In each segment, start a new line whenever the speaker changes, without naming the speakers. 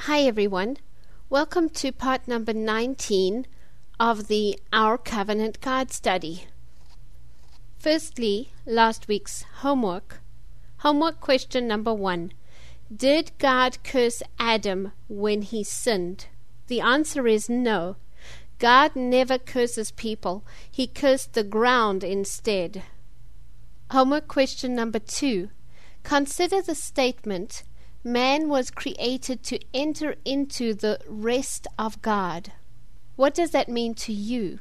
Hi everyone, welcome to part number 19 of the Our Covenant Guide study. Firstly, last week's homework. Homework question number 1. Did God curse Adam when he sinned? The answer is no. God never curses people. He cursed the ground instead. Homework question number 2. Consider the statement, man was created to enter into the rest of God. What does that mean to you?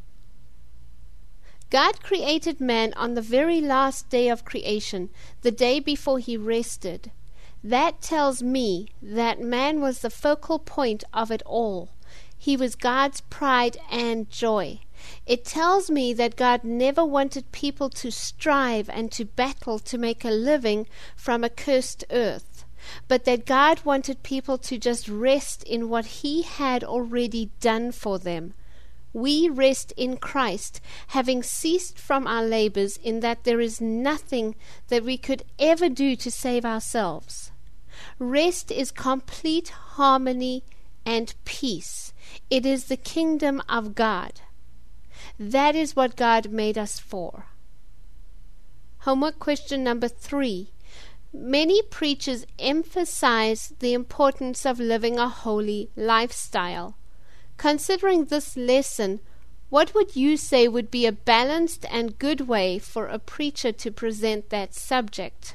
God created man on the very last day of creation, the day before he rested. That tells me that man was the focal point of it all. He was God's pride and joy. It tells me that God never wanted people to strive and to battle to make a living from a cursed earth, but that God wanted people to just rest in what he had already done for them. We rest in Christ, having ceased from our labors, in that there is nothing that we could ever do to save ourselves. Rest is complete harmony and peace. It is the kingdom of God. That is what God made us for. Homework question number 3. Many preachers emphasize the importance of living a holy lifestyle. Considering this lesson, what would you say would be a balanced and good way for a preacher to present that subject?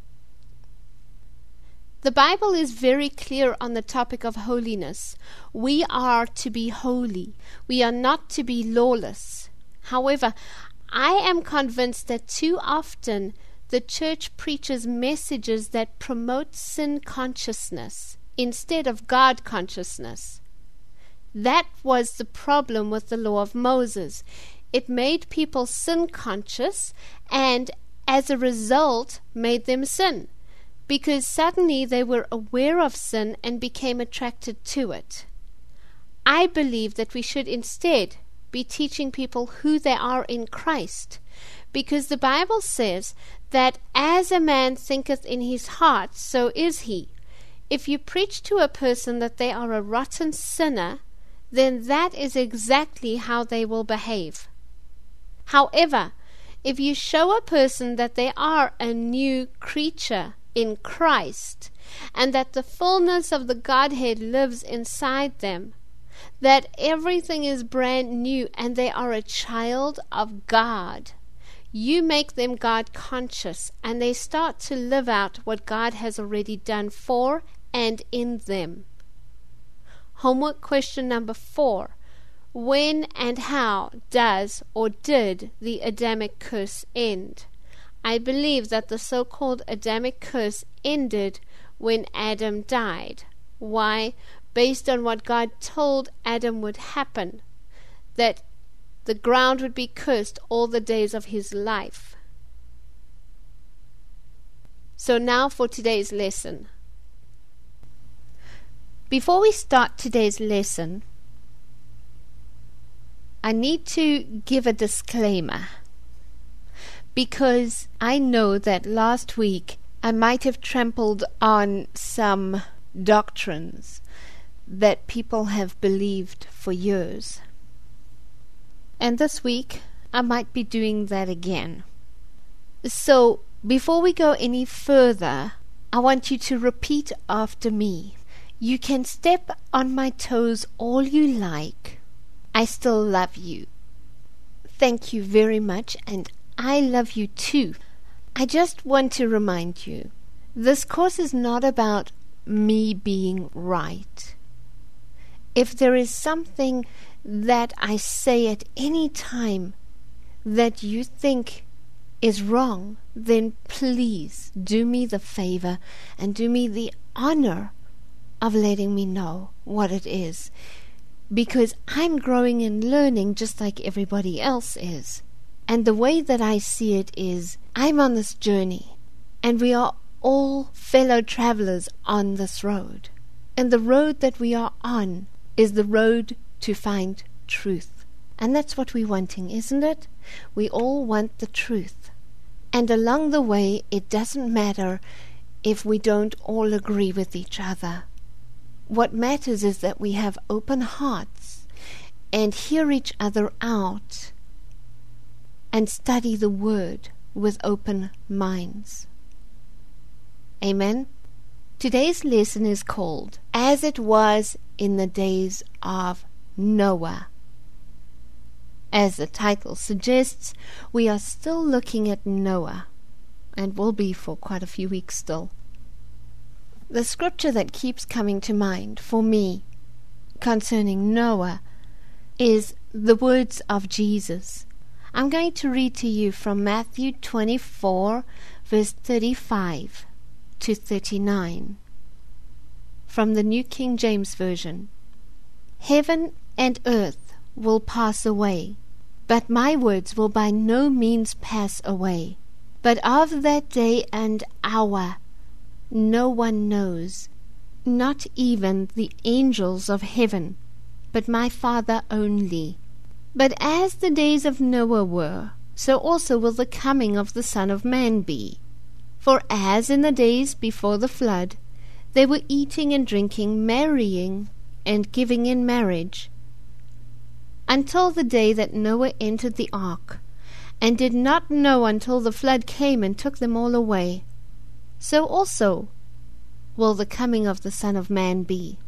The Bible is very clear on the topic of holiness. We are to be holy. We are not to be lawless. However, I am convinced that too often the church preaches messages that promote sin consciousness instead of God consciousness. That was the problem with the law of Moses. It made people sin conscious and as a result made them sin, because suddenly they were aware of sin and became attracted to it. I believe that we should instead be teaching people who they are in Christ, because the Bible says that as a man thinketh in his heart, so is he. If you preach to a person that they are a rotten sinner, then that is exactly how they will behave. However, if you show a person that they are a new creature in Christ, and that the fullness of the Godhead lives inside them, that everything is brand new and they are a child of God, you make them God conscious and they start to live out what God has already done for and in them. Homework question number 4. When and how does or did the Adamic curse end? I believe that the so-called Adamic curse ended when Adam died. Why? Based on what God told Adam would happen, that the ground would be cursed all the days of his life. So now for today's lesson. Before we start today's lesson, I need to give a disclaimer, because I know that last week I might have trampled on some doctrines that people have believed for years. And this week I might be doing that again. So before we go any further, I want you to repeat after me. You can step on my toes all you like. I still love you. Thank you very much, and I love you too. I just want to remind you, this course is not about me being right. If there is something that I say at any time that you think is wrong, then please do me the favor and do me the honor of letting me know what it is, because I'm growing and learning just like everybody else is. And the way that I see it is, I'm on this journey, and we are all fellow travelers on this road. And the road that we are on is the road to find truth. And that's what we're wanting, isn't it? We all want the truth. And along the way, it doesn't matter if we don't all agree with each other. What matters is that we have open hearts and hear each other out and study the Word with open minds. Amen. Today's lesson is called As It Was in the Days of Noah. As the title suggests, we are still looking at Noah, and will be for quite a few weeks still. The scripture that keeps coming to mind for me concerning Noah is the words of Jesus. I'm going to read to you from Matthew 24, verse 35 to 39, from the New King James Version. Heaven and earth will pass away, but my words will by no means pass away. But of that day and hour no one knows, not even the angels of heaven, but my Father only. But as the days of Noah were, so also will the coming of the Son of Man be. For as in the days before the flood, they were eating and drinking, marrying and giving in marriage, until the day that Noah entered the ark, and did not know until the flood came and took them all away, so also will the coming of the Son of Man be.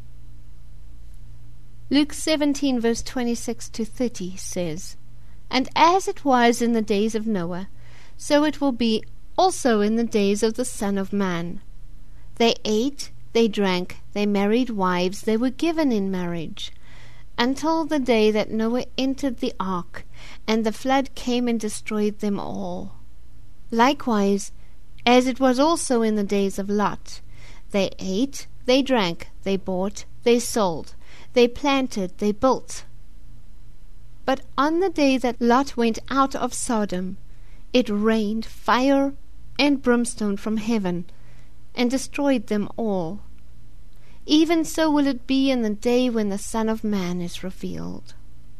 Luke 17, verse 26 to 30 says, And as it was in the days of Noah, so it will be also in the days of the Son of Man. They ate, they drank, they married wives, they were given in marriage, until the day that Noah entered the ark, and the flood came and destroyed them all. Likewise, as it was also in the days of Lot, they ate, they drank, they bought, they sold, they planted, they built. But on the day that Lot went out of Sodom, it rained fire and brimstone from heaven, and destroyed them all. Even so will it be in the day when the Son of Man is revealed.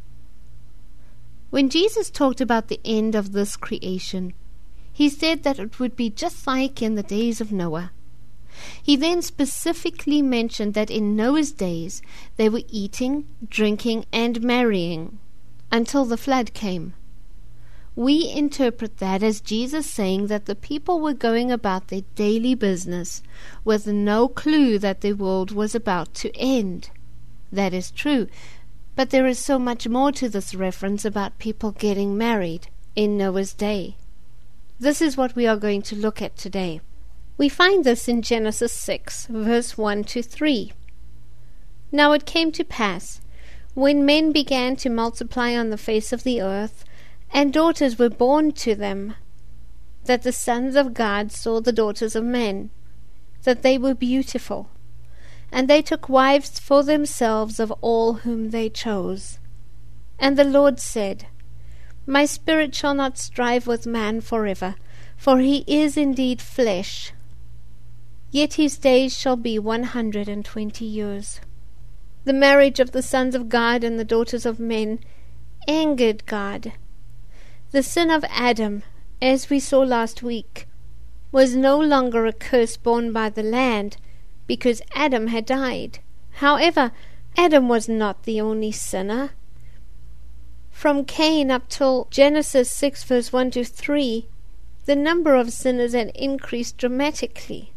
When Jesus talked about the end of this creation, he said that it would be just like in the days of Noah. He then specifically mentioned that in Noah's days they were eating, drinking, and marrying, until the flood came. We interpret that as Jesus saying that the people were going about their daily business with no clue that the world was about to end. That is true, but there is so much more to this reference about people getting married in Noah's day. This is what we are going to look at today. We find this in Genesis 6, verse 1 to 3. Now it came to pass, when men began to multiply on the face of the earth, and daughters were born to them, that the sons of God saw the daughters of men, that they were beautiful, and they took wives for themselves of all whom they chose. And the Lord said, My spirit shall not strive with man forever, for he is indeed flesh, yet his days shall be 120 years. The marriage of the sons of God and the daughters of men angered God. The sin of Adam, as we saw last week, was no longer a curse borne by the land, because Adam had died. However, Adam was not the only sinner. From Cain up till Genesis 6 verse 1 to 3, the number of sinners had increased dramatically.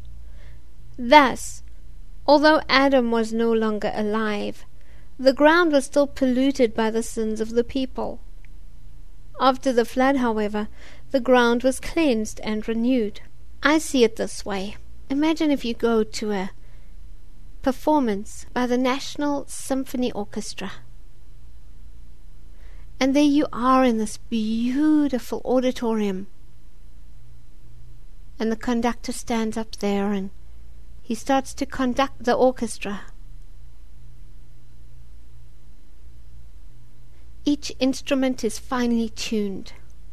Thus, although Adam was no longer alive, the ground was still polluted by the sins of the people. After the flood, however, the ground was cleansed and renewed. I see it this way. Imagine if you go to a performance by the National Symphony Orchestra, and there you are in this beautiful auditorium, and the conductor stands up there and he starts to conduct the orchestra. Each instrument is finely tuned,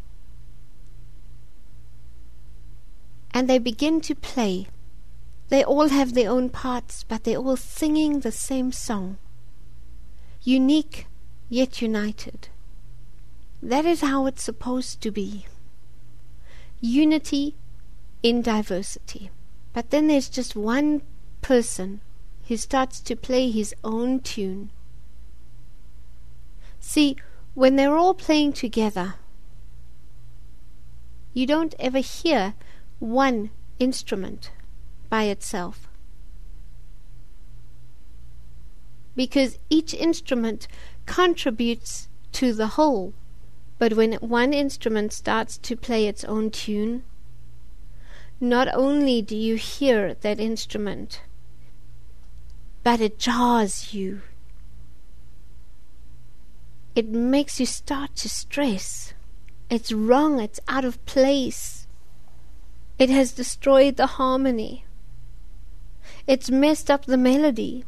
and they begin to play. They all have their own parts, but they're all singing the same song. Unique, yet united. That is how it's supposed to be. Unity in diversity. But then there's just one person he starts to play his own tune. See, when they're all playing together, you don't ever hear one instrument by itself, because each instrument contributes to the whole. But when one instrument starts to play its own tune, not only do you hear that instrument, but it jars you. It makes you start to stress. It's wrong, it's out of place. It has destroyed the harmony. It's messed up the melody.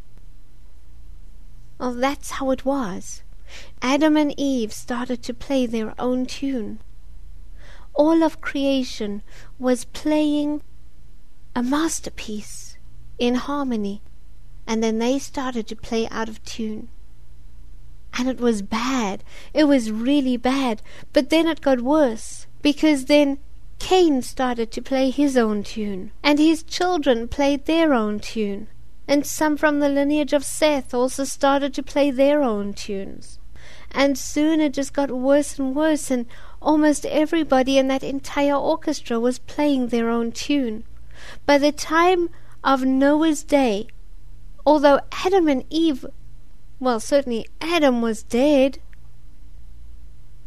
Well, that's how it was. Adam and Eve started to play their own tune. All of creation was playing a masterpiece in harmony, and then they started to play out of tune. And it was bad. It was really bad. But then it got worse, because then Cain started to play his own tune, and his children played their own tune. And some from the lineage of Seth also started to play their own tunes. And soon it just got worse and worse, and almost everybody in that entire orchestra was playing their own tune. By the time of Noah's day, although Adam and Eve, well, certainly Adam was dead,